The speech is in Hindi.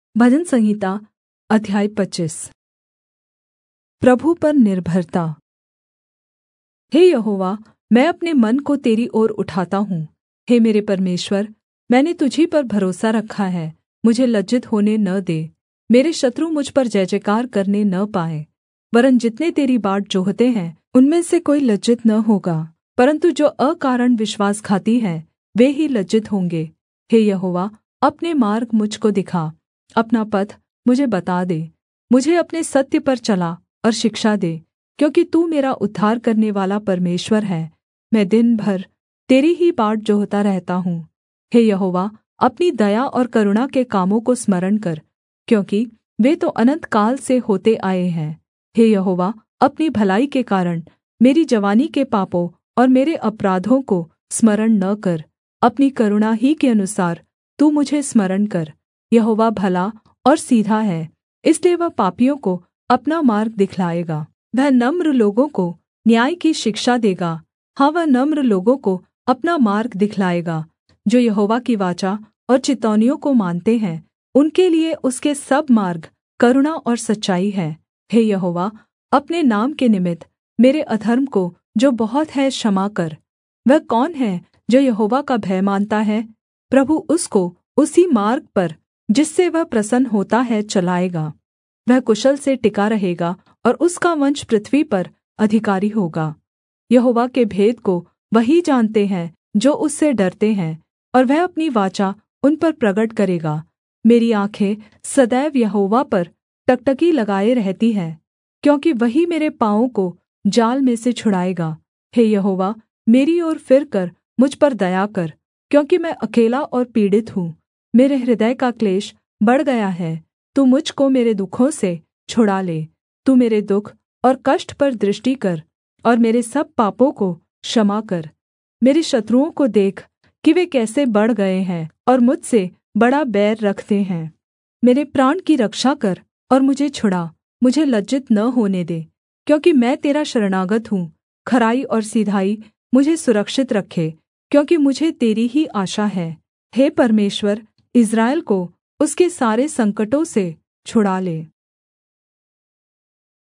भजन संहिता अध्याय 25। प्रभु पर निर्भरता। हे यहोवा, मैं अपने मन को तेरी ओर उठाता हूँ। हे मेरे परमेश्वर, मैंने तुझी पर भरोसा रखा है। मुझे लज्जित होने न दे, मेरे शत्रु मुझ पर जयजयकार करने न पाएँ। वरन् जितने तेरी बाट जोहते हैं उनमें से कोई लज्जित न होगा, परन्तु जो अकारण विश्वासघाती हैं वे ही लज्जित होंगे। हे यहोवा, अपने मार्ग मुझ को दिखा, अपना पथ मुझे बता दे। मुझे अपने सत्य पर चला और शिक्षा दे, क्योंकि तू मेरा उद्धार करनेवाला परमेश्वर है। मैं दिन भर तेरी ही बाट जोहता रहता हूँ। हे यहोवा, अपनी दया और करुणा के कामों को स्मरण कर, क्योंकि वे तो अनन्तकाल से होते आए हैं। हे यहोवा, अपनी भलाई के कारण मेरी जवानी के पापों और मेरे अपराधों को स्मरण न कर। अपनी करुणा ही के अनुसार तू मुझे स्मरण कर। यहोवा भला और सीधा है, इसलिए वह पापियों को अपना मार्ग दिखलाएगा। वह नम्र लोगों को न्याय की शिक्षा देगा। हाँ, वह नम्र लोगों को अपना मार्ग दिखलाएगा। जो यहोवा की वाचा और चितौनियों को मानते हैं, उनके लिए उसके सब मार्ग करुणा और सच्चाई है। हे यहोवा, अपने नाम के निमित्त मेरे अधर्म को जो बहुत है क्षमा कर। वह कौन है जो यहोवा का भय मानता है? प्रभु उसको उसी मार्ग पर जिससे वह प्रसन्न होता है चलाएगा। वह कुशल से टिका रहेगा और उसका वंश पृथ्वी पर अधिकारी होगा। यहोवा के भेद को वही जानते हैं जो उससे डरते हैं, और वह अपनी वाचा उन पर प्रगट करेगा। मेरी आँखें सदैव यहोवा पर टकटकी लगाए रहती हैं, क्योंकि वही मेरे पाँवों को जाल में से छुड़ाएगा। हे यहोवा, मेरी ओर फिरकर मुझ पर दया कर, क्योंकि मैं अकेला और पीड़ित हूँ। मेरे हृदय का क्लेश बढ़ गया है। तू मुझ को मेरे दुखों से छुड़ा ले। तू मेरे दुःख और कष्ट पर दृष्टि कर और मेरे सब पापों को क्षमा कर। मेरे शत्रुओं को देख कि वे कैसे बढ़ गए हैं और मुझसे बड़ा बैर रखते हैं। मेरे प्राण की रक्षा कर और मुझे छुड़ा। मुझे लज्जित न होने दे, क्योंकि मैं तेरा शरणागत हूँ। खराई और सिधाई मुझे सुरक्षित रखे, क्योंकि मुझे तेरी ही आशा है। हे परमेश्वर, इस्राएल को उसके सारे संकटों से छुड़ा ले।